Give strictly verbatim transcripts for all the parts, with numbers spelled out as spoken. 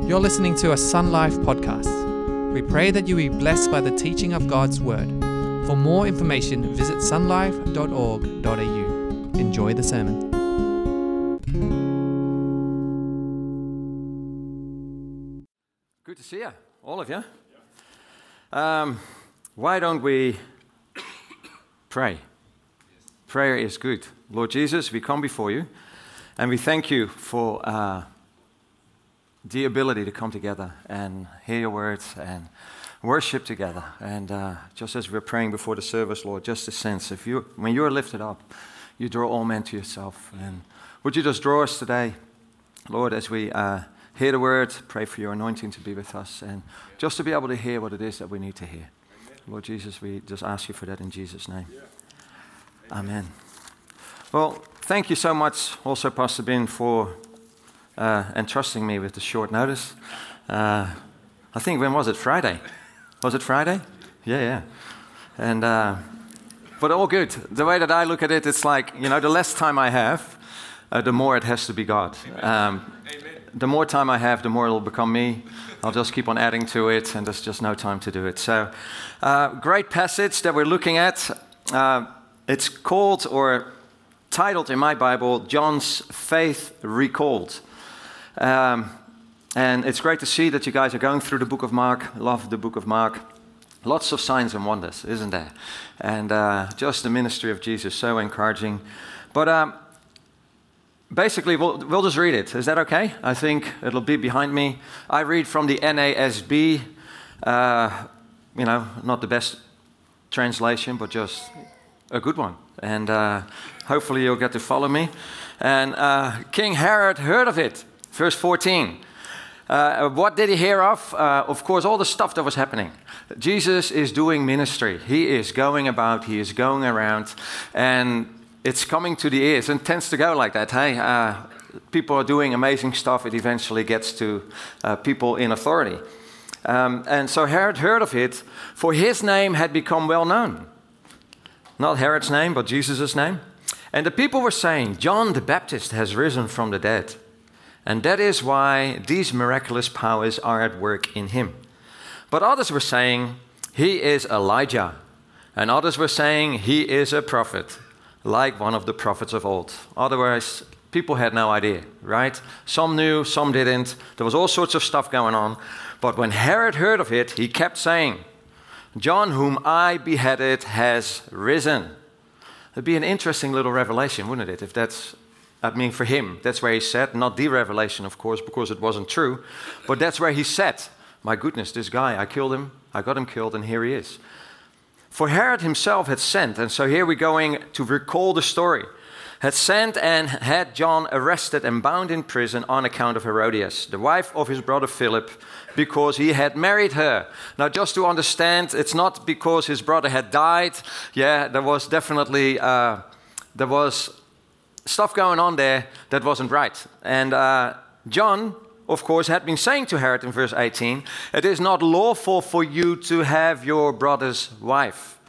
You're listening to a Sun Life podcast. We pray that you be blessed by the teaching of God's Word. For more information, visit sunlife dot org dot a u. Enjoy the sermon. Good to see you, all of you. Um, why don't we pray? Prayer is good. Lord Jesus, we come before you, and we thank you for uh, the ability to come together and hear your words and worship together. And uh, just as we're praying before the service, Lord, just a sense, if you, when you're lifted up, you draw all men to yourself. And would you just draw us today, Lord, as we uh, hear the word, pray for your anointing to be with us, and just to be able to hear what it is that we need to hear. Lord Jesus, we just ask you for that in Jesus' name. Amen. Well, thank you so much also, Pastor Ben, for uh, entrusting me with the short notice. Uh, I think, when was it? Friday? Was it Friday? Yeah, yeah. And, uh, but all good. The way that I look at it, it's like, you know, the less time I have, uh, the more it has to be God. Um, the more time I have, the more it'll become me. I'll just keep on adding to it, and there's just no time to do it. So, uh, great passage that we're looking at. Uh, it's called, or titled in my Bible, John's Faith Recalled. Um, and it's great to see that you guys are going through the book of Mark. Love the book of Mark. Lots of signs and wonders, isn't there? And uh, just the ministry of Jesus, so encouraging. But um, basically, we'll, we'll just read it. Is that okay? I think it'll be behind me. I read from the N A S B. Uh, you know, not the best translation, but just a good one. And uh, hopefully you'll get to follow me. And uh, King Herod heard of it. Verse fourteen. Uh, what did he hear of? Uh, of course, all the stuff that was happening. Jesus is doing ministry. He is going about. He is going around. And it's coming to the ears. And tends to go like that. Hey, uh, people are doing amazing stuff. It eventually gets to uh, people in authority. Um, and so Herod heard of it, for his name had become well known. Not Herod's name, but Jesus' name. And the people were saying, John the Baptist has risen from the dead. And that is why these miraculous powers are at work in him. But others were saying, he is Elijah. And others were saying, he is a prophet, like one of the prophets of old. Otherwise, people had no idea, right? Some knew, some didn't. There was all sorts of stuff going on. But when Herod heard of it, he kept saying, John, whom I beheaded, has risen. It'd be an interesting little revelation, wouldn't it? If that's, I mean, for him, that's where he said, not the revelation, of course, because it wasn't true, but that's where he said, my goodness, this guy, I killed him, I got him killed, and here he is. For Herod himself had sent, and so here we're going to recall the story, had sent and had John arrested and bound in prison on account of Herodias, the wife of his brother Philip, because he had married her. Now, just to understand, it's not because his brother had died. Yeah, there was definitely, uh, there was stuff going on there that wasn't right. And uh, John, of course, had been saying to Herod in verse eighteen, it is not lawful for you to have your brother's wife.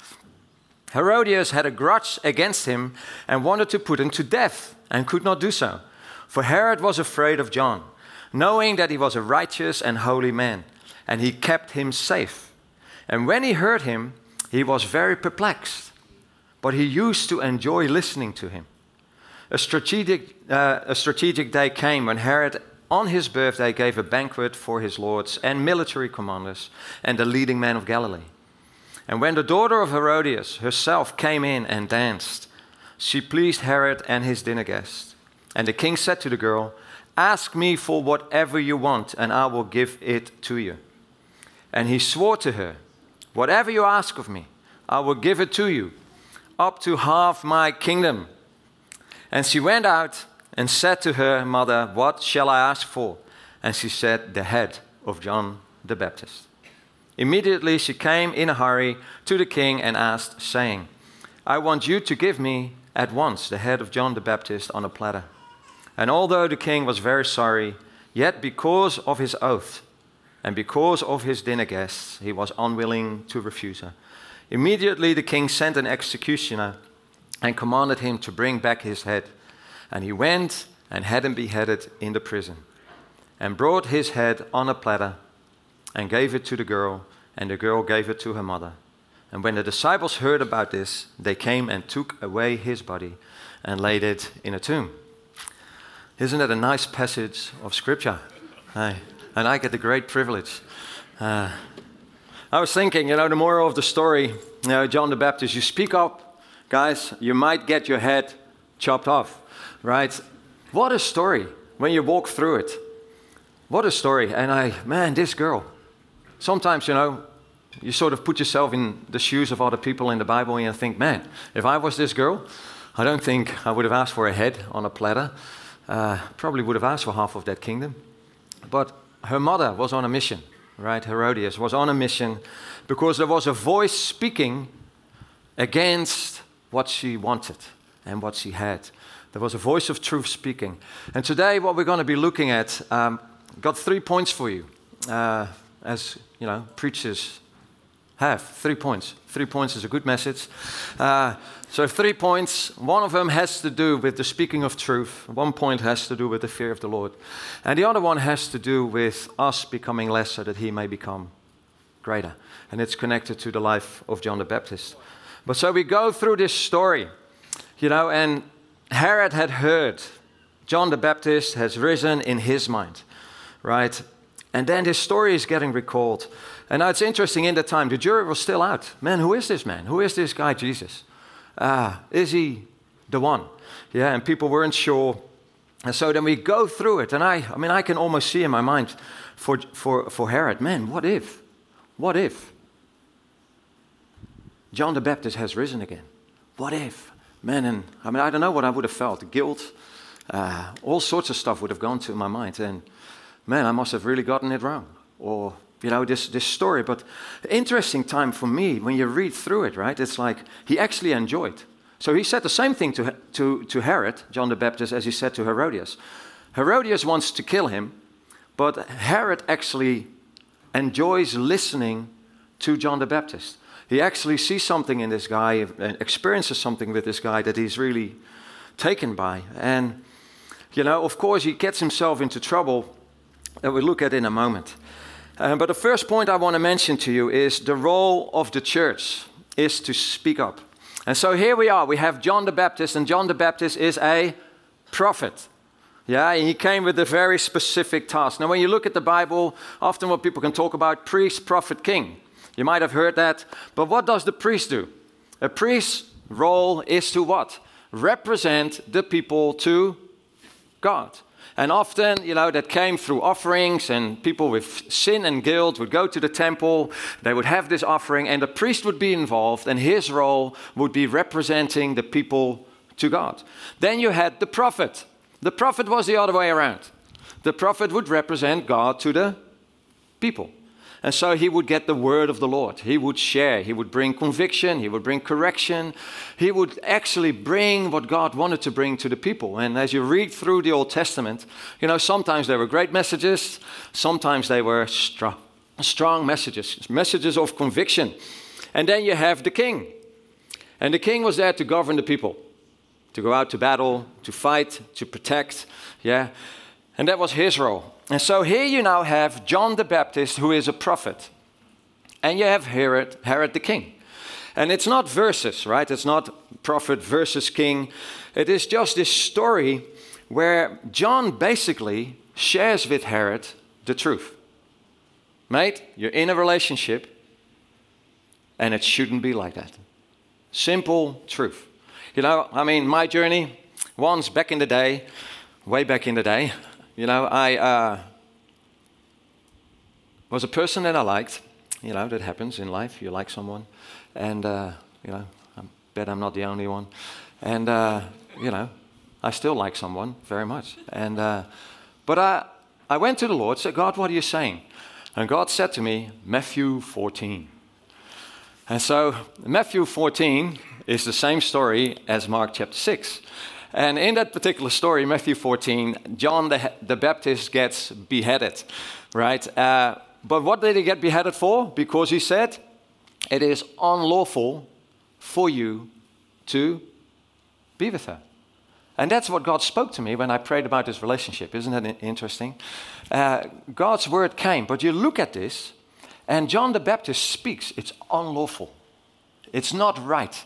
Herodias had a grudge against him and wanted to put him to death and could not do so. For Herod was afraid of John, knowing that he was a righteous and holy man, and he kept him safe. And when he heard him, he was very perplexed, but he used to enjoy listening to him. A strategic, uh, a strategic day came when Herod, on his birthday, gave a banquet for his lords and military commanders and the leading men of Galilee. And when the daughter of Herodias herself came in and danced, she pleased Herod and his dinner guests. And the king said to the girl, ask me for whatever you want, and I will give it to you. And he swore to her, whatever you ask of me, I will give it to you, up to half my kingdom. And she went out and said to her mother, what shall I ask for? And she said, the head of John the Baptist. Immediately she came in a hurry to the king and asked, saying, I want you to give me at once the head of John the Baptist on a platter. And although the king was very sorry, yet because of his oath and because of his dinner guests, he was unwilling to refuse her. Immediately the king sent an executioner and commanded him to bring back his head. And he went and had him beheaded in the prison. and brought his head on a platter and gave it to the girl, and the girl gave it to her mother. And when the disciples heard about this, they came and took away his body and laid it in a tomb. Isn't that a nice passage of Scripture? Hey, and I get the great privilege. Uh, I was thinking, you know, the moral of the story, you know, John the Baptist, you speak up, guys, you might get your head chopped off, right? What a story when you walk through it. What a story. And I, man, this girl. Sometimes, you know, you sort of put yourself in the shoes of other people in the Bible and you think, man, if I was this girl, I don't think I would have asked for a head on a platter. Uh, probably would have asked for half of that kingdom. But her mother was on a mission, right? Herodias was on a mission because there was a voice speaking against what she wanted and what she had. There was a voice of truth speaking. And today what we're going to be looking at, um, got three points for you. Uh, as, you know, preachers have. Three points. Three points is a good message. Uh, so three points. One of them has to do with the speaking of truth. One point has to do with the fear of the Lord. And the other one has to do with us becoming less so that he may become greater. And it's connected to the life of John the Baptist. But so we go through this story, you know, and Herod had heard John the Baptist has risen in his mind, right? And then this story is getting recalled. And now it's interesting, in that time, the jury was still out. Man, who is this man? Who is this guy, Jesus? Ah, is he the one? Yeah, and people weren't sure. And so then we go through it. And I, I mean, I can almost see in my mind for, for, for Herod, man, what if? What if John the Baptist has risen again? What if? Man, and I mean, I don't know what I would have felt. Guilt, uh, all sorts of stuff would have gone to my mind. And man, I must have really gotten it wrong. Or, you know, this, this story. But interesting time for me, when you read through it, right? It's like he actually enjoyed. So he said the same thing to, to, to Herod, John the Baptist, as he said to Herodias. Herodias wants to kill him, but Herod actually enjoys listening to John the Baptist. He actually sees something in this guy, and experiences something with this guy that he's really taken by. And, you know, of course, he gets himself into trouble that we'll look at in a moment. Uh, but the first point I want to mention to you is the role of the church is to speak up. And so here we are. We have John the Baptist, and John the Baptist is a prophet. Yeah, and he came with a very specific task. Now, when you look at the Bible, often what people can talk about, priest, prophet, king. You might have heard that. But what does the priest do? A priest's role is to what? Represent the people to God. And often, you know, that came through offerings, and people with sin and guilt would go to the temple, they would have this offering, and the priest would be involved, and his role would be representing the people to God. Then you had the prophet. The prophet was the other way around. The prophet would represent God to the people. And so he would get the word of the Lord. He would share. He would bring conviction. He would bring correction. He would actually bring what God wanted to bring to the people. And as you read through the Old Testament, you know, sometimes they were great messages. Sometimes they were strong, strong messages, messages of conviction. And then you have the king. And the king was there to govern the people, to go out to battle, to fight, to protect. Yeah. And that was his role. And so here you now have John the Baptist, who is a prophet. And you have Herod, Herod the king. And it's not verses, right? It's not prophet versus king. It is just this story where John basically shares with Herod the truth. Mate, you're in a relationship, and it shouldn't be like that. Simple truth. You know, I mean, my journey, once back in the day, way back in the day, you know, I uh, was a person that I liked. You know, that happens in life. You like someone. And, uh, you know, I bet I'm not the only one. And, uh, you know, I still like someone very much. And uh, But I, I went to the Lord, said, God, what are you saying? And God said to me, Matthew fourteen. And so Matthew fourteen is the same story as Mark chapter six. And in that particular story, Matthew fourteen, John the, the Baptist gets beheaded, right? Uh, but what did he get beheaded for? Because he said, it is unlawful for you to be with her. And that's what God spoke to me when I prayed about this relationship. Isn't that interesting? Uh, God's word came, but you look at this, and John the Baptist speaks. It's unlawful. It's not right.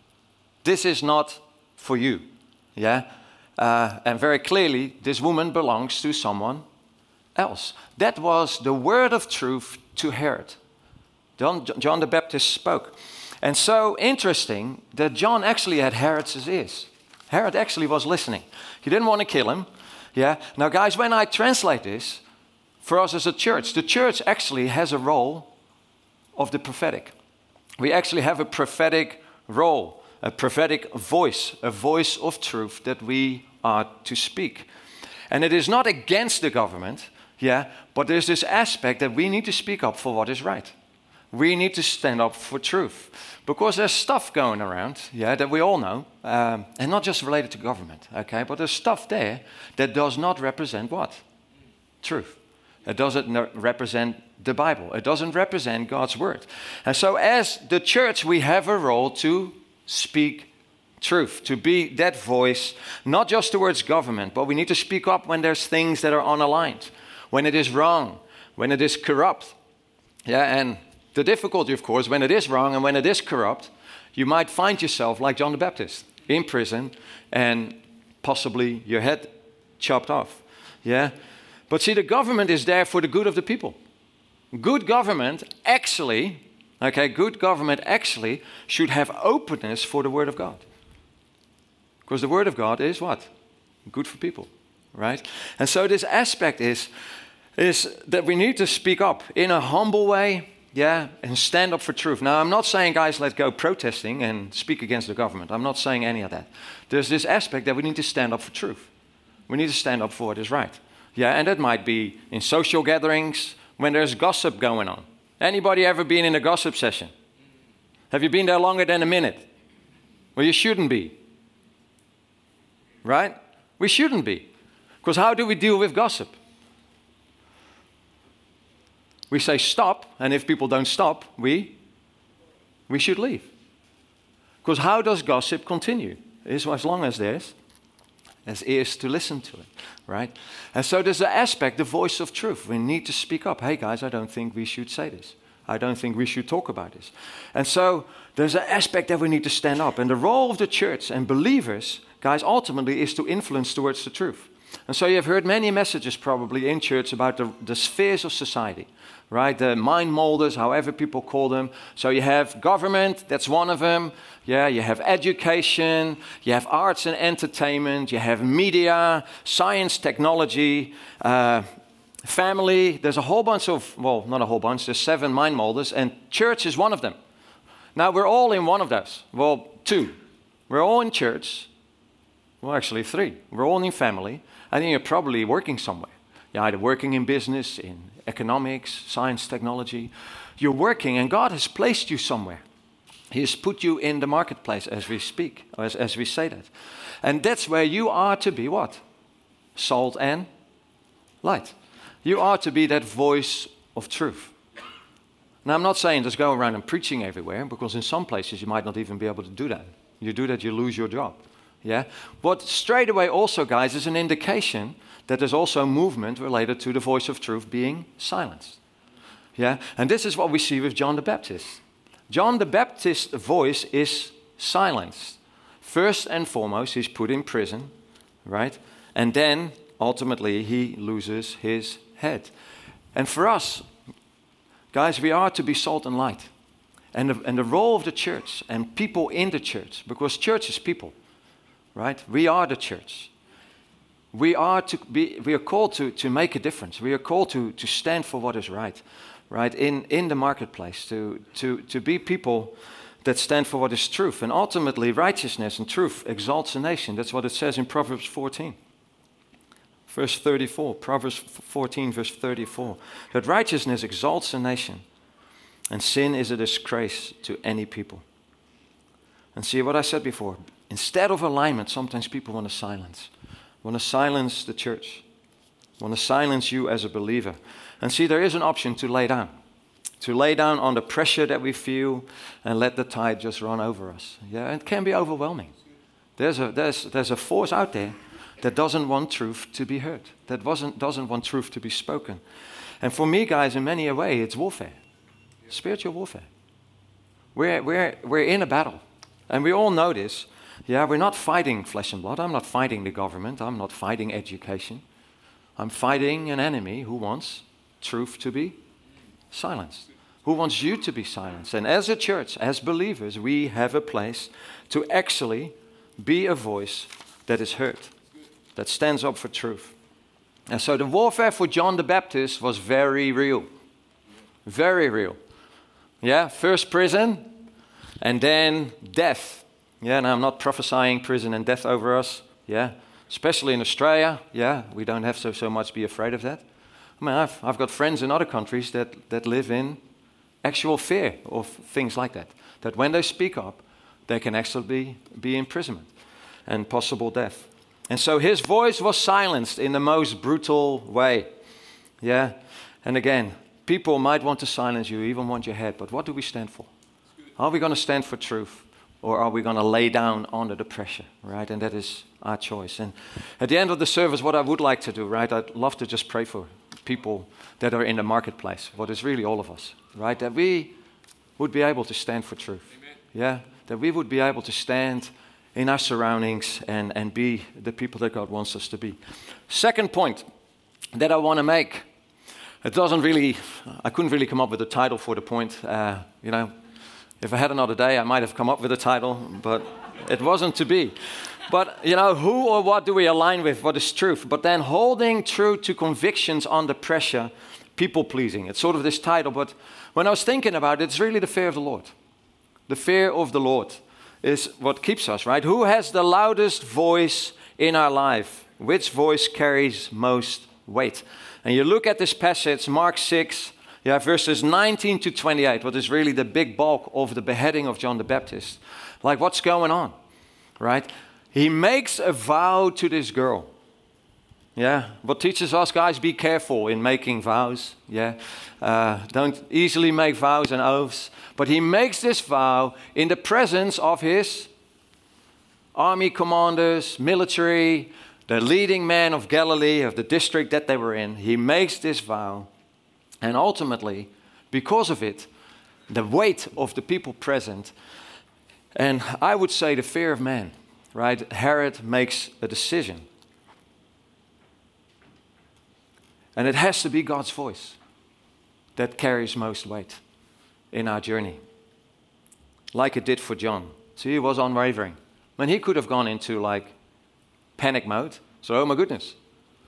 This is not for you. Yeah? Uh, and very clearly, this woman belongs to someone else. That was the word of truth to Herod. John, John the Baptist spoke. And so interesting that John actually had Herod's ears. Herod actually was listening. He didn't want to kill him. Yeah. Now, guys, when I translate this for us as a church, the church actually has a role of the prophetic. We actually have a prophetic role, a prophetic voice, a voice of truth that we are to speak. And it is not against the government, yeah, but there's this aspect that we need to speak up for what is right. We need to stand up for truth. Because there's stuff going around, yeah, that we all know, um, and not just related to government, okay, but there's stuff there that does not represent what? Truth. It doesn't no- represent the Bible. It doesn't represent God's word. And so as the church, we have a role to speak truth, to be that voice, not just towards government, but we need to speak up when there's things that are unaligned, when it is wrong, when it is corrupt. Yeah, and the difficulty, of course, when it is wrong and when it is corrupt, you might find yourself like John the Baptist, in prison and possibly your head chopped off. Yeah? But see, the government is there for the good of the people. Good government actually, okay, good government actually should have openness for the Word of God. Because the Word of God is what? Good for people, right? And so this aspect is, is that we need to speak up in a humble way, yeah, and stand up for truth. Now, I'm not saying, guys, let's go protesting and speak against the government. I'm not saying any of that. There's this aspect that we need to stand up for truth. We need to stand up for what is right. Yeah, and that might be in social gatherings when there's gossip going on. Anybody ever been in a gossip session? Have you been there longer than a minute? Well, you shouldn't be. Right? We shouldn't be. Because how do we deal with gossip? We say stop, and if people don't stop, we, we should leave. Because how does gossip continue? It's as long as there's, there's ears to listen to it, right? And so there's the aspect, the voice of truth. We need to speak up. Hey guys, I don't think we should say this. I don't think we should talk about this. And so there's an aspect that we need to stand up. And the role of the church and believers, guys, ultimately is to influence towards the truth. And so you've heard many messages probably in church about the, the spheres of society. Right, the mind molders, however people call them. So you have government, that's one of them. Yeah, you have education, you have arts and entertainment, you have media, science, technology, uh, family. There's a whole bunch of, well, not a whole bunch, there's seven mind molders, and church is one of them. Now, we're all in one of those. Well, two. We're all in church. Well, actually, three. We're all in family, and then you're probably working somewhere. You're either working in business, in economics, science, technology. You're working, and God has placed you somewhere. He has put you in the marketplace as we speak, as, as we say that. And that's where you are to be what? Salt and light. You are to be that voice of truth. Now, I'm not saying just go around and preaching everywhere, because in some places you might not even be able to do that. You do that, you lose your job. Yeah? But straight away also, guys, is an indication that there's also movement related to the voice of truth being silenced. Yeah? And this is what we see with John the Baptist. John the Baptist's voice is silenced. First and foremost, he's put in prison, right? And then, ultimately, he loses his head. And for us, guys, we are to be salt and light. And the, and the role of the church and people in the church, because church is people, right? We are the church. We are to be. We are called to, to make a difference. We are called to, to stand for what is right, right in, in the marketplace. To, to, to be people that stand for what is truth. And ultimately, righteousness and truth exalts a nation. That's what it says in Proverbs fourteen, verse thirty-four. Proverbs fourteen, verse thirty-four. That righteousness exalts a nation, and sin is a disgrace to any people. And see what I said before. Instead of alignment, sometimes people want to silence. Want to silence the church. Want to silence you as a believer. And see, there is an option to lay down. To lay down on the pressure that we feel and let the tide just run over us. Yeah, it can be overwhelming. There's a, there's, there's a force out there that doesn't want truth to be heard, that wasn't, doesn't want truth to be spoken. And for me, guys, in many a way, it's warfare, spiritual warfare. We're, we're, we're in a battle, and we all know this. Yeah, we're not fighting flesh and blood. I'm not fighting the government. I'm not fighting education. I'm fighting an enemy who wants truth to be silenced, who wants you to be silenced. And as a church, as believers, we have a place to actually be a voice that is heard, that stands up for truth. And so the warfare for John the Baptist was very real, very real. Yeah, first prison, and then death. Yeah, and I'm not prophesying prison and death over us. Yeah, especially in Australia. Yeah, we don't have to so much be afraid of that. I mean, I've, I've got friends in other countries that, that live in actual fear of things like that. That when they speak up, they can actually be, be imprisonment and possible death. And so his voice was silenced in the most brutal way. Yeah, and again, people might want to silence you, even want your head, but what do we stand for? Are we going to stand for truth? Or are we going to lay down under the pressure, right? And that is our choice. And at the end of the service, what I would like to do, right? I'd love to just pray for people that are in the marketplace, what is really all of us, right? That we would be able to stand for truth. Amen. Yeah, that we would be able to stand in our surroundings and, and be the people that God wants us to be. Second point that I want to make, it doesn't really, I couldn't really come up with a title for the point, uh, you know. If I had another day, I might have come up with a title, but it wasn't to be. But, you know, who or what do we align with? What is truth? But then holding true to convictions under pressure, people-pleasing. It's sort of this title, but when I was thinking about it, it's really the fear of the Lord. The fear of the Lord is what keeps us, right? Who has the loudest voice in our life? Which voice carries most weight? And you look at this passage, Mark six, yeah, verses nineteen to twenty-eight, what is really the big bulk of the beheading of John the Baptist. Like, what's going on, right? He makes a vow to this girl. Yeah, what teaches us, guys, be careful in making vows. Yeah, uh, don't easily make vows and oaths. But he makes this vow in the presence of his army commanders, military, the leading men of Galilee, of the district that they were in. He makes this vow. And ultimately, because of it, the weight of the people present, and I would say the fear of man, right? Herod makes a decision. And it has to be God's voice that carries most weight in our journey. Like it did for John. See, he was unwavering. I mean, he could have gone into like panic mode. So, oh my goodness.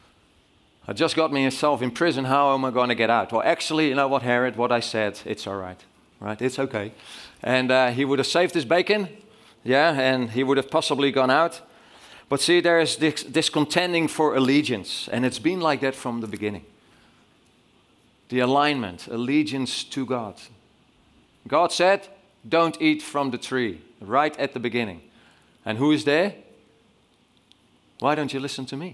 I just got myself in prison. How am I going to get out? Well, actually, you know what, Herod, what I said, it's all right. Right? It's okay. And uh, he would have saved his bacon. Yeah, and he would have possibly gone out. But see, there is this, this contending for allegiance. And it's been like that from the beginning. The alignment, allegiance to God. God said, don't eat from the tree, right at the beginning. And who is there? Why don't you listen to me?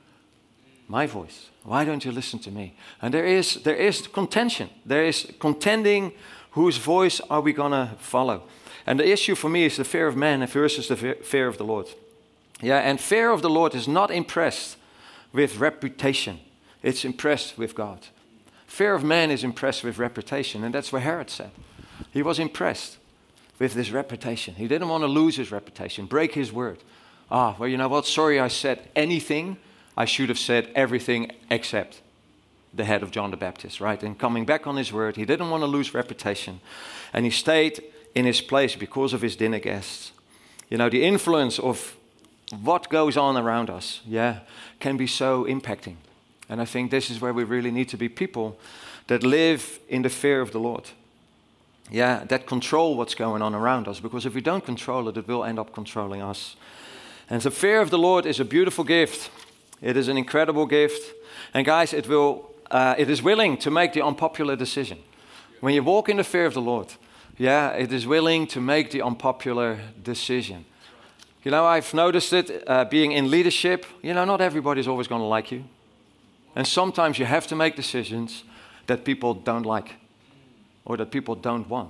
My voice. Why don't you listen to me? And there is there is contention. There is contending. Whose voice are we going to follow? And the issue for me is the fear of man versus the fear of the Lord. Yeah, and fear of the Lord is not impressed with reputation. It's impressed with God. Fear of man is impressed with reputation. And that's what Herod said. He was impressed with this reputation. He didn't want to lose his reputation, break his word. Ah, well, you know what? Sorry I said anything. I should have said everything except the head of John the Baptist, right? And coming back on his word, he didn't want to lose reputation. And he stayed in his place because of his dinner guests. You know, the influence of what goes on around us, yeah, can be so impacting. And I think this is where we really need to be people that live in the fear of the Lord. Yeah, that control what's going on around us. Because if we don't control it, it will end up controlling us. And the fear of the Lord is a beautiful gift. It is an incredible gift. And guys, it will, uh, it is willing to make the unpopular decision. When you walk in the fear of the Lord, yeah, it is willing to make the unpopular decision. You know, I've noticed it uh, being in leadership. You know, not everybody's always going to like you. And sometimes you have to make decisions that people don't like or that people don't want.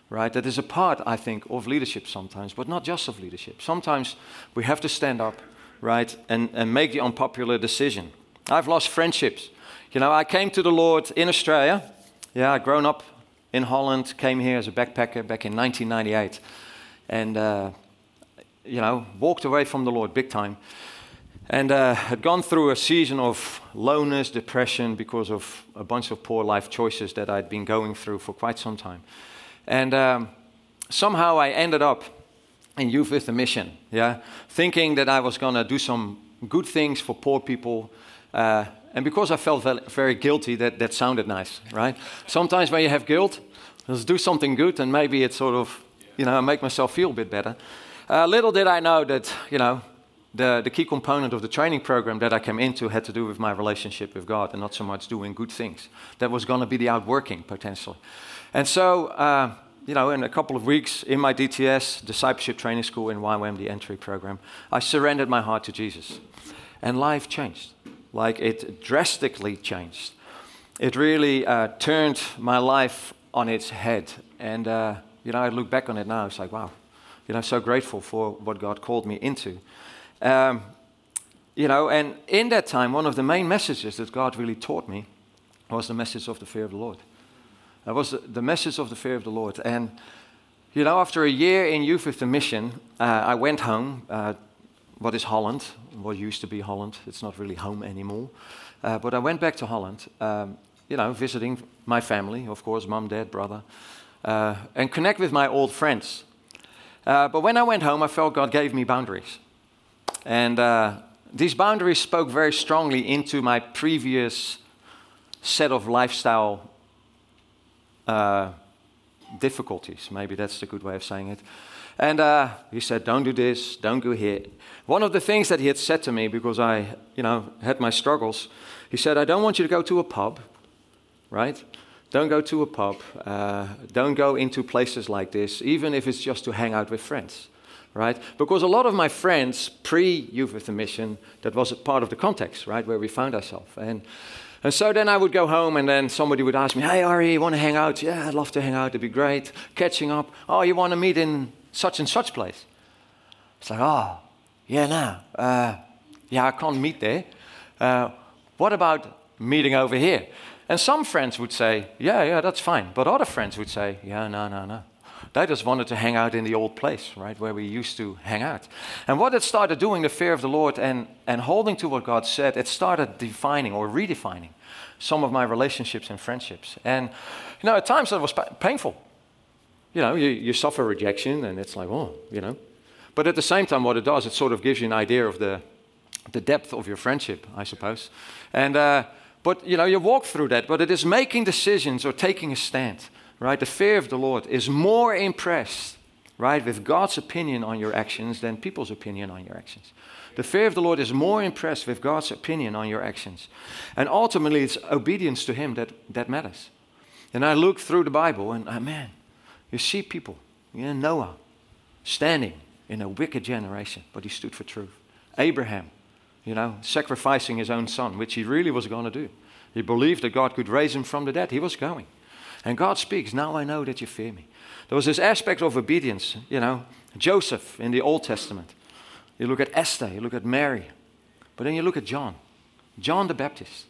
right? That is a part, I think, of leadership sometimes, but not just of leadership. Sometimes we have to stand up, right, and, and make the unpopular decision. I've lost friendships. You know, I came to the Lord in Australia. Yeah, I'd grown up in Holland, came here as a backpacker back in nineteen ninety-eight. And, uh, you know, walked away from the Lord big time. And uh, had gone through a season of lowness, depression, because of a bunch of poor life choices that I'd been going through for quite some time. And um, somehow I ended up in Youth with a Mission, yeah, thinking that I was going to do some good things for poor people. Uh, and because I felt very guilty, that, that sounded nice, right? Sometimes when you have guilt, let's do something good, and maybe it sort of, you know, make myself feel a bit better. Uh, little did I know that, you know, the, the key component of the training program that I came into had to do with my relationship with God and not so much doing good things. That was going to be the outworking, potentially. And so, uh, you know, in a couple of weeks in my D T S, Discipleship Training School in Y W A M, the entry program, I surrendered my heart to Jesus. And life changed. Like, it drastically changed. It really uh, turned my life on its head. And, uh, you know, I look back on it now, it's like, wow. You know, so grateful for what God called me into. Um, you know, and in that time, one of the main messages that God really taught me was the message of the fear of the Lord. It was the, the message of the fear of the Lord. And, you know, after a year in Youth with a Mission, uh, I went home. Uh, what is Holland? What used to be Holland. It's not really home anymore. Uh, but I went back to Holland, um, you know, visiting my family, of course, mom, dad, brother, uh, and connect with my old friends. Uh, but when I went home, I felt God gave me boundaries. And uh, these boundaries spoke very strongly into my previous set of lifestyle uh, difficulties. Maybe that's the good way of saying it. And uh, he said, don't do this, don't go here. One of the things that he had said to me, because I, you know, had my struggles, he said, I don't want you to go to a pub, right? Don't go to a pub. Uh, don't go into places like this, even if it's just to hang out with friends, right? Because a lot of my friends, pre-Youth with a Mission, that was a part of the context, right, where we found ourselves. And and so then I would go home, and then somebody would ask me, hey, Ari, you want to hang out? Yeah, I'd love to hang out. It'd be great. Catching up. Oh, you want to meet in such and such place? It's like, oh, yeah, no. Uh, yeah, I can't meet there. Uh, what about meeting over here? And some friends would say, yeah, yeah, that's fine. But other friends would say, yeah, no, no, no. They just wanted to hang out in the old place, right, where we used to hang out. And what it started doing, the fear of the Lord and, and holding to what God said, it started defining or redefining some of my relationships and friendships. And, you know, at times it was pa- painful. You know, you, you suffer rejection, and it's like, oh, you know. But at the same time, what it does, it sort of gives you an idea of the, the depth of your friendship, I suppose. And, uh, But, you know, you walk through that, but it is making decisions or taking a stand, right? The fear of the Lord is more impressed, right, with God's opinion on your actions than people's opinion on your actions. The fear of the Lord is more impressed with God's opinion on your actions. And ultimately, it's obedience to Him that, that matters. And I look through the Bible, and, oh, man, you see people, you know, Noah, standing in a wicked generation, but he stood for truth. Abraham, you know, sacrificing his own son, which he really was going to do. He believed that God could raise him from the dead. He was going. And God speaks, now I know that you fear me. There was this aspect of obedience, you know. Joseph in the Old Testament. You look at Esther, you look at Mary. But then you look at John. John the Baptist.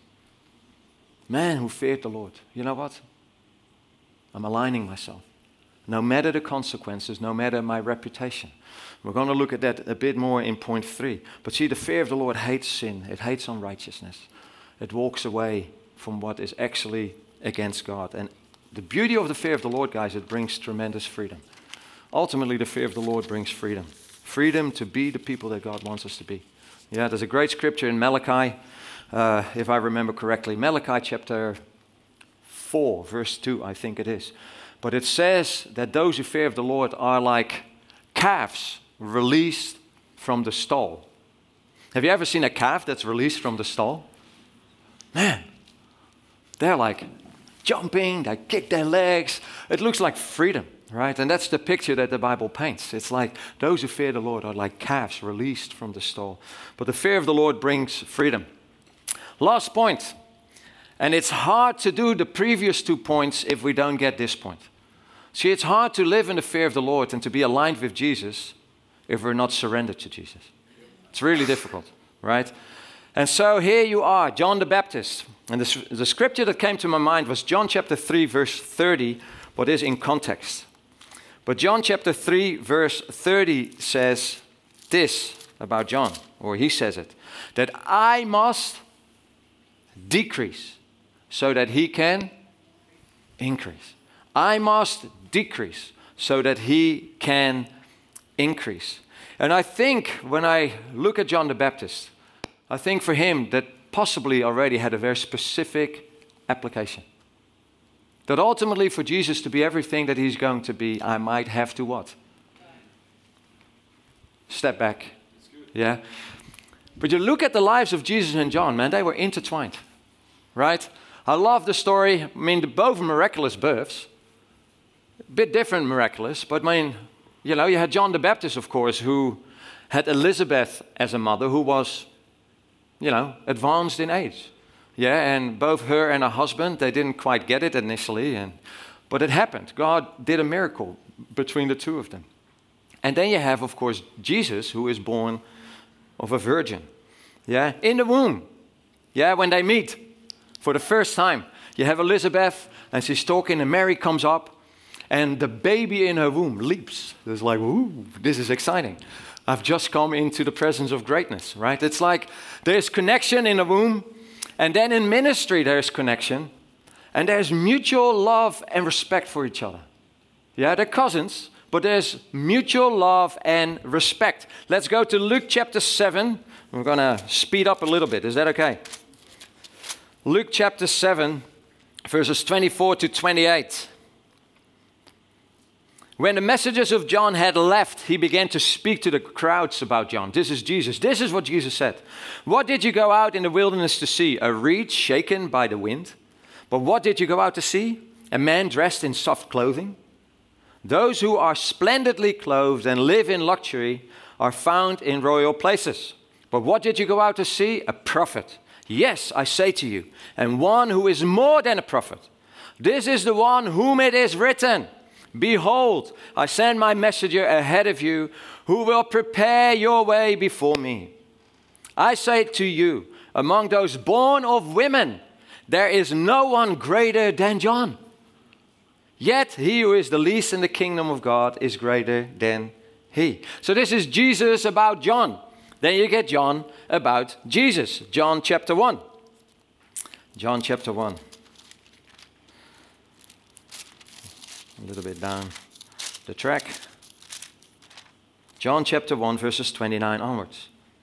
Man who feared the Lord. You know what? I'm aligning myself. No matter the consequences, no matter my reputation. We're going to look at that a bit more in point three. But see, the fear of the Lord hates sin. It hates unrighteousness. It walks away from what is actually against God. And the beauty of the fear of the Lord, guys, it brings tremendous freedom. Ultimately, the fear of the Lord brings freedom. Freedom to be the people that God wants us to be. Yeah, there's a great scripture in Malachi, uh, if I remember correctly. Malachi chapter four, verse two, I think it is. But it says that those who fear of the Lord are like calves released from the stall. Have you ever seen a calf that's released from the stall? Man, they're like jumping, they kick their legs. It looks like freedom, right? And that's the picture that the Bible paints. It's like those who fear the Lord are like calves released from the stall. But the fear of the Lord brings freedom. Last point. And it's hard to do the previous two points if we don't get this point. See, it's hard to live in the fear of the Lord and to be aligned with Jesus if we're not surrendered to Jesus. It's really difficult, right? And so here you are, John the Baptist. And the, the scripture that came to my mind was John chapter three, verse thirty, what is in context. But John chapter three, verse thirty says this about John, or he says it, that I must decrease so that he can increase. I must decrease so that he can increase. And I think when I look at John the Baptist, I think for him that possibly already had a very specific application. That ultimately for Jesus to be everything that he's going to be, I might have to what? Step back. Yeah. But you look at the lives of Jesus and John, man, they were intertwined. Right? I love the story. I mean, both miraculous births. A bit different miraculous, but I mean, you know, you had John the Baptist, of course, who had Elizabeth as a mother who was, you know, advanced in age. Yeah, and both her and her husband, they didn't quite get it initially, and but it happened. God did a miracle between the two of them. And then you have, of course, Jesus, who is born of a virgin. Yeah, in the womb. Yeah, when they meet for the first time. You have Elizabeth, and she's talking, and Mary comes up, and the baby in her womb leaps. It's like, ooh, this is exciting. I've just come into the presence of greatness, right? It's like there's connection in the womb, and then in ministry there's connection, and there's mutual love and respect for each other. Yeah, they're cousins, but there's mutual love and respect. Let's go to Luke chapter seven. We're going to speed up a little bit. Is that okay? Luke chapter seven, verses twenty-four to twenty-eight. When the messengers of John had left, he began to speak to the crowds about John. This is Jesus. This is what Jesus said. What did you go out in the wilderness to see? A reed shaken by the wind? But what did you go out to see? A man dressed in soft clothing? Those who are splendidly clothed and live in luxury are found in royal places. But what did you go out to see? A prophet. Yes, I say to you, and one who is more than a prophet. This is the one whom it is written, behold, I send my messenger ahead of you, who will prepare your way before me. I say to you, among those born of women, there is no one greater than John. Yet he who is the least in the kingdom of God is greater than he. So this is Jesus about John. Then you get John about Jesus. John chapter one. John chapter one. A little bit down the track. John chapter one, verses twenty-nine onwards.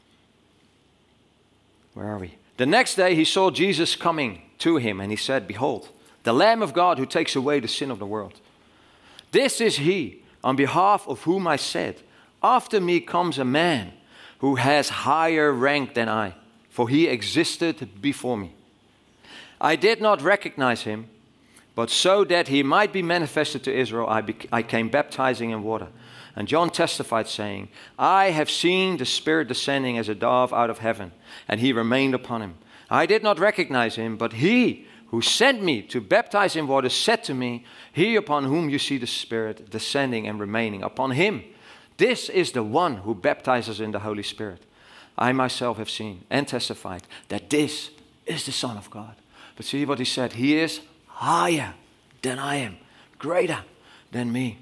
Where are we? The next day he saw Jesus coming to him, and he said, behold, the Lamb of God who takes away the sin of the world. This is he, on behalf of whom I said, after me comes a man who has higher rank than I, for he existed before me. I did not recognize him, but so that he might be manifested to Israel, I, bec- I came baptizing in water. And John testified, saying, I have seen the Spirit descending as a dove out of heaven, and he remained upon him. I did not recognize him, but he who sent me to baptize in water said to me, he upon whom you see the Spirit descending and remaining, upon him. This is the one who baptizes in the Holy Spirit. I myself have seen and testified that this is the Son of God. But see what he said, he is higher than I am, greater than me.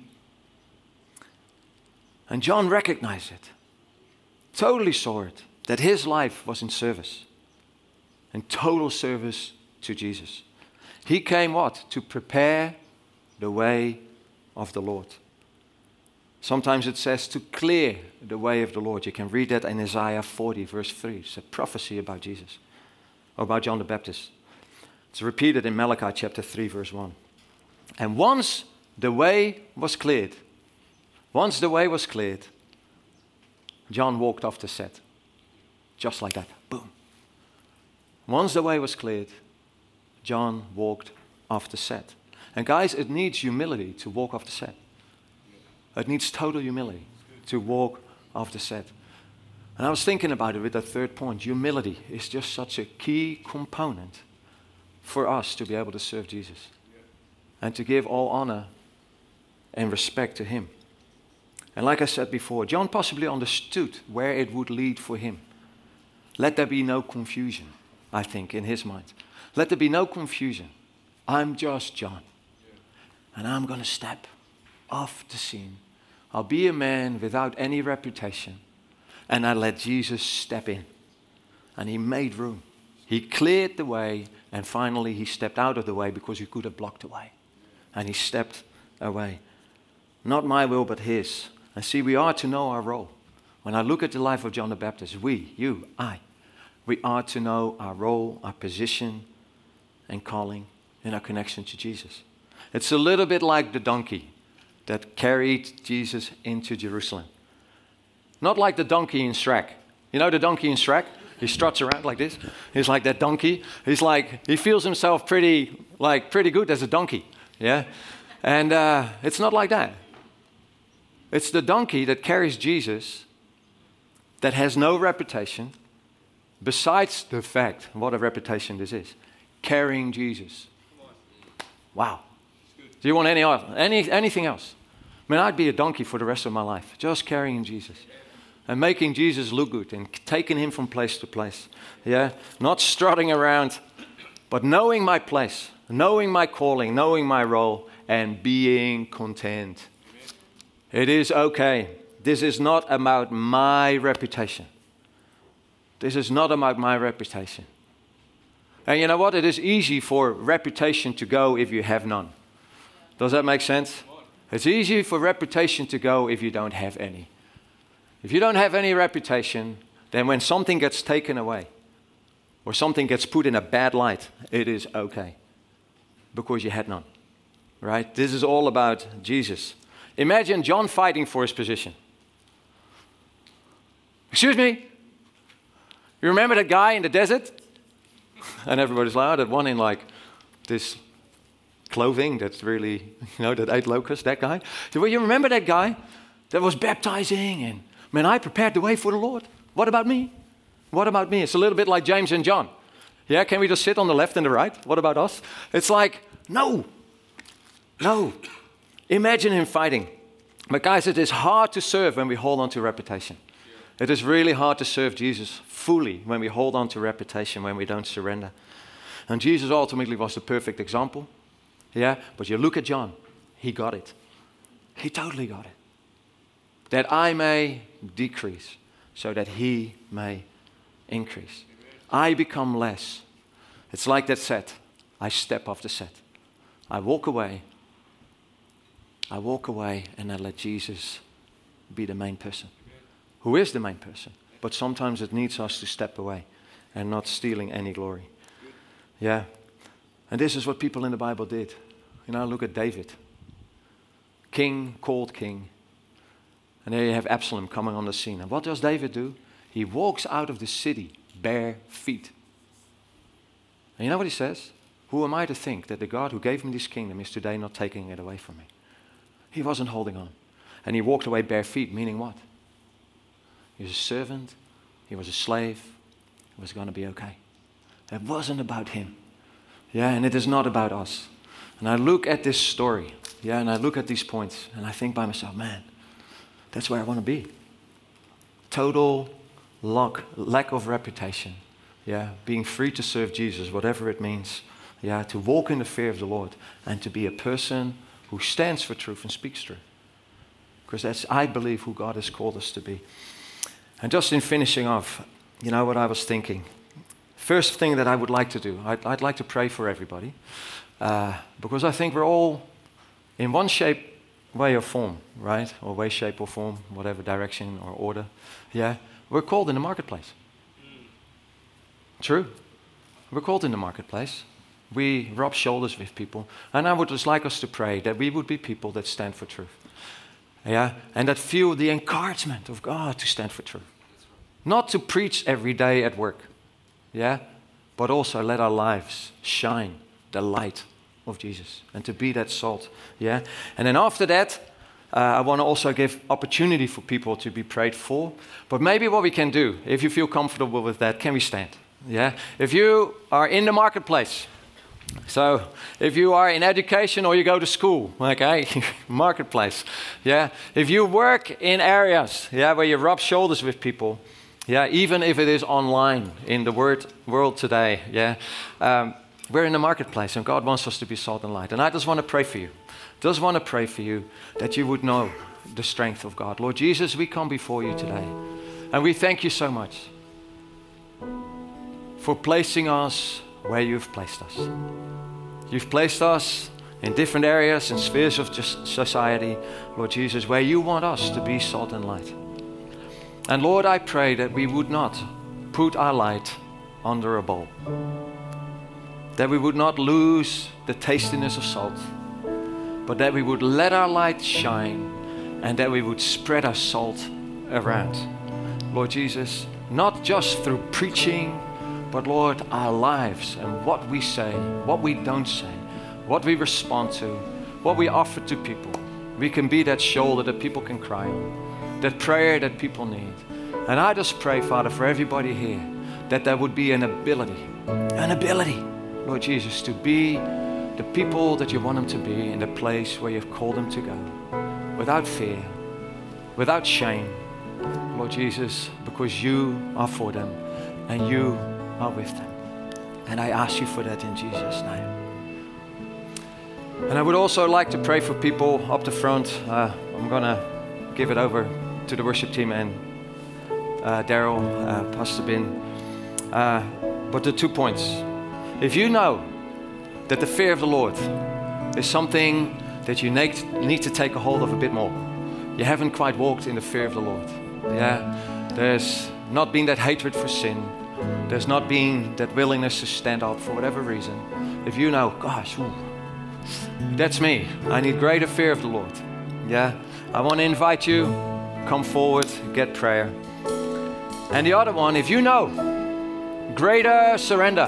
And John recognized it, totally saw it, that his life was in service, in total service to Jesus. He came what? To prepare the way of the Lord. Sometimes it says to clear the way of the Lord. You can read that in Isaiah forty, verse three. It's a prophecy about Jesus, or about John the Baptist. It's repeated in Malachi chapter three, verse one. And once the way was cleared, once the way was cleared, John walked off the set. Just like that. Boom. Once the way was cleared, John walked off the set. And guys, it needs humility to walk off the set. It needs total humility to walk off the set. And I was thinking about it with that third point. Humility is just such a key component for us to be able to serve Jesus. And to give all honor and respect to him. And like I said before, John possibly understood where it would lead for him. Let there be no confusion, I think, in his mind. Let there be no confusion. I'm just John. And I'm going to step off the scene. I'll be a man without any reputation. And I let Jesus step in. And he made room. He cleared the way. And finally he stepped out of the way because he could have blocked the way. And he stepped away. Not my will, but his. And see, we are to know our role. When I look at the life of John the Baptist, we, you, I, we are to know our role, our position, and calling in our connection to Jesus. It's a little bit like the donkey that carried Jesus into Jerusalem. Not like the donkey in Shrek. You know the donkey in Shrek? He struts around like this. He's like that donkey. He's like, he feels himself pretty, like pretty good as a donkey. Yeah? And uh, it's not like that. It's the donkey that carries Jesus that has no reputation, besides the fact, what a reputation this is, carrying Jesus. Wow. Do you want any, any anything else? I mean, I'd be a donkey for the rest of my life, just carrying Jesus. And making Jesus look good and taking him from place to place. Yeah? Not strutting around, but knowing my place, knowing my calling, knowing my role, and being content. It is okay. This is not about my reputation. This is not about my reputation. And you know what? It is easy for reputation to go if you have none. Does that make sense? It's easy for reputation to go if you don't have any. If you don't have any reputation, then when something gets taken away or something gets put in a bad light, it is okay because you had none, right? This is all about Jesus. Imagine John fighting for his position. Excuse me? You remember that guy in the desert? And everybody's like, oh, that one in like this clothing that's really, you know, that ate locusts, that guy. Do you remember that guy that was baptizing and, man, I prepared the way for the Lord. What about me? What about me? It's a little bit like James and John. Yeah, can we just sit on the left and the right? What about us? It's like, no, no. Imagine him fighting. But guys, it is hard to serve when we hold on to reputation. It is really hard to serve Jesus fully when we hold on to reputation, when we don't surrender. And Jesus ultimately was the perfect example. Yeah, but you look at John, he got it. He totally got it. That I may decrease so that he may increase. I become less. It's like that set. I step off the set. I walk away. I walk away and I let Jesus be the main person. Who is the main person. But sometimes it needs us to step away and not stealing any glory. Yeah. And this is what people in the Bible did. You know, look at David. King called king. And there you have Absalom coming on the scene. And what does David do? He walks out of the city bare feet. And you know what he says? Who am I to think that the God who gave me this kingdom is today not taking it away from me? He wasn't holding on. And he walked away bare feet, meaning what? He was a servant. He was a slave. It was going to be okay. It wasn't about him. Yeah, and it is not about us. And I look at this story, yeah, and I look at these points, and I think by myself, man, that's where I want to be. Total lack, lack of reputation. Yeah, being free to serve Jesus, whatever it means. Yeah, to walk in the fear of the Lord and to be a person who stands for truth and speaks truth. Because that's, I believe, who God has called us to be. And just in finishing off, you know what I was thinking? First thing that I would like to do, I'd, I'd like to pray for everybody. Uh, because I think we're all in one shape, way or form, right? Or way, shape or form, whatever direction or order. Yeah, we're called in the marketplace. True. We're called in the marketplace. We rub shoulders with people. And I would just like us to pray that we would be people that stand for truth. Yeah, and that feel the encouragement of God to stand for truth. Not to preach every day at work. Yeah, but also let our lives shine the light of Jesus and to be that salt. Yeah, and then after that, uh, I want to also give opportunity for people to be prayed for. But maybe what we can do, if you feel comfortable with that, can we stand? Yeah, if you are in the marketplace, So if you are in education or you go to school, okay, marketplace, yeah. If you work in areas, yeah, where you rub shoulders with people, yeah, even if it is online in the word, world today, yeah, um, we're in the marketplace and God wants us to be salt and light. And I just want to pray for you, just want to pray for you that you would know the strength of God. Lord Jesus, we come before you today and we thank you so much for placing us where you've placed us. You've placed us in different areas and spheres of just society, Lord Jesus, where you want us to be salt and light. And Lord, I pray that we would not put our light under a bowl, that we would not lose the tastiness of salt, but that we would let our light shine and that we would spread our salt around. Lord Jesus, not just through preaching, but Lord, our lives and what we say, what we don't say, what we respond to, what we offer to people. We can be that shoulder that people can cry on, that prayer that people need. And I just pray, Father, for everybody here, that there would be an ability, an ability, Lord Jesus, to be the people that you want them to be in the place where you've called them to go, without fear, without shame, Lord Jesus, because you are for them and you are with them. And I ask you for that in Jesus' name. And I would also like to pray for people up the front. Uh, I'm going to give it over to the worship team and uh, Daryl, uh, Pastor Bin. Uh, but the two points. If you know that the fear of the Lord is something that you need to take a hold of a bit more. You haven't quite walked in the fear of the Lord. Yeah, there's not been that hatred for sin. There's not been that willingness to stand up for whatever reason. If you know, gosh, ooh, that's me. I need greater fear of the Lord. Yeah, I want to invite you, come forward, get prayer. And the other one, if you know, greater surrender.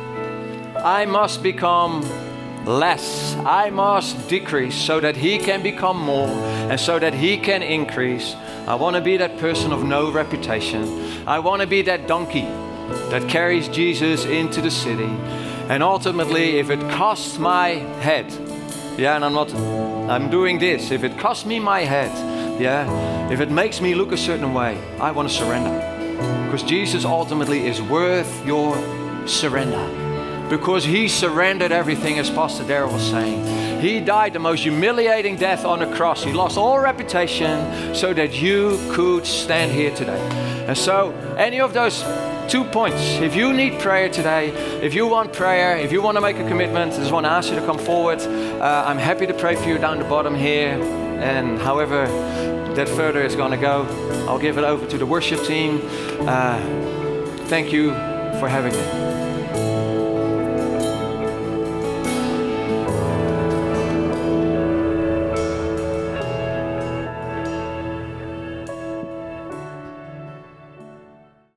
I must become less. I must decrease so that he can become more and so that he can increase. I want to be that person of no reputation. I want to be that donkey that carries Jesus into the city. And ultimately, if it costs my head, yeah, and I'm not, I'm doing this, if it costs me my head, yeah, if it makes me look a certain way, I want to surrender. Because Jesus ultimately is worth your surrender. Because he surrendered everything, as Pastor Daryl was saying. He died the most humiliating death on the cross. He lost all reputation so that you could stand here today. And so, any of those two points, if you need prayer today, if you want prayer, if you want to make a commitment, I just want to ask you to come forward. Uh, I'm happy to pray for you down the bottom here. And however that further is going to go, I'll give it over to the worship team. Uh, thank you for having me.